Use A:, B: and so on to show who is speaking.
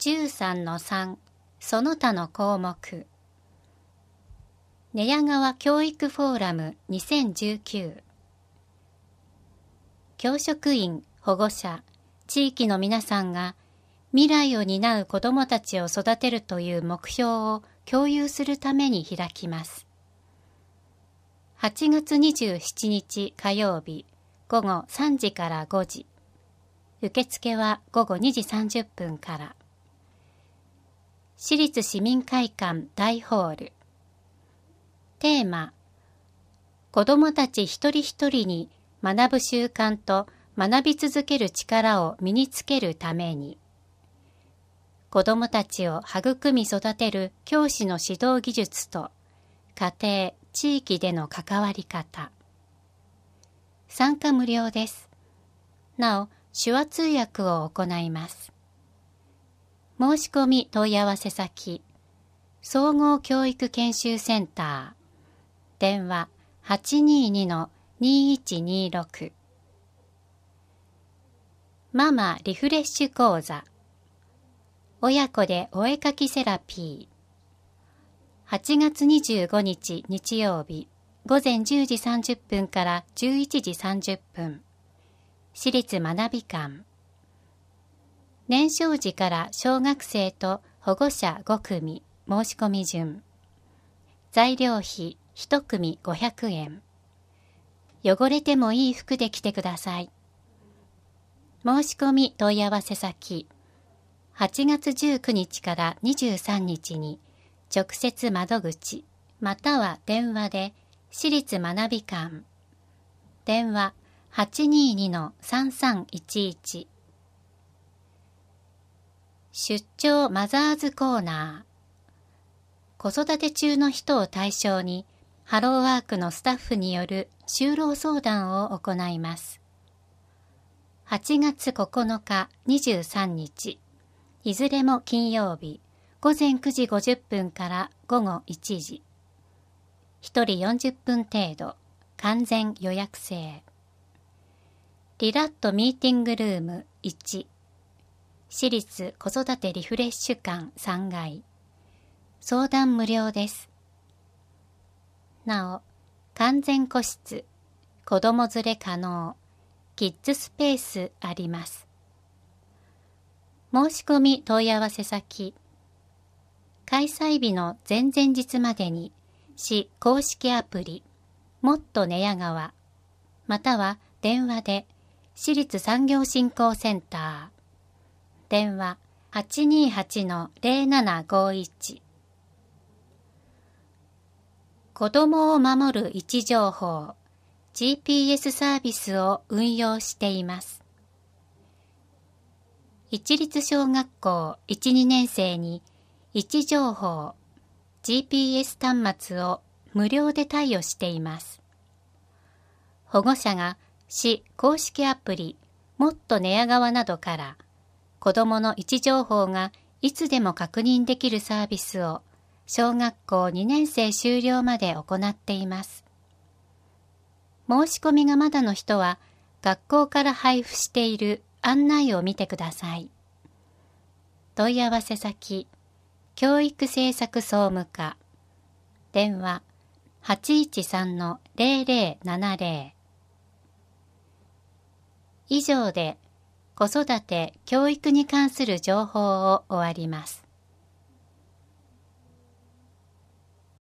A: 13-3 その他の項目。寝屋川教育フォーラム2019。教職員、保護者、地域の皆さんが未来を担う子どもたちを育てるという目標を共有するために開きます。8月27日火曜日午後3時から5時。受付は午後2時30分から。市立市民会館大ホール。テーマ、子どもたち一人一人に学ぶ習慣と学び続ける力を身につけるために。子どもたちを育み育てる教師の指導技術と家庭、地域での関わり方。参加無料です。なお、手話通訳を行います。申し込み問い合わせ先、総合教育研修センター、電話 822-2126。ママリフレッシュ講座、親子でお絵描きセラピー。8月25日日曜日午前10時30分から11時30分。市立学び館。年少児から小学生と保護者5組申し込み順。材料費1組500円。汚れてもいい服で来てください。申し込み問い合わせ先、8月19日から23日に直接窓口または電話で市立学び館。電話 822-3311。出張マザーズコーナー。子育て中の人を対象にハローワークのスタッフによる就労相談を行います。8月9日、23日、いずれも金曜日、午前9時50分から午後1時。1人40分程度、完全予約制。リラットミーティングルーム1、市立子育てリフレッシュ館3階。相談無料です。なお、完全個室、子供連れ可能、キッズスペースあります。申し込み問い合わせ先、開催日の前々日までに市公式アプリもっと寝屋川または電話で市立産業振興センター電話 828-0751。 子どもを守る位置情報 GPS サービスを運用しています。一律小学校 1,2 年生に位置情報 GPS 端末を無料で貸与しています。保護者が市公式アプリもっと寝屋川などから子どもの位置情報がいつでも確認できるサービスを小学校2年生終了まで行っています。申し込みがまだの人は学校から配布している案内を見てください。問い合わせ先、教育政策総務課電話 813-0070。 以上で子育て・教育に関する情報を終わります。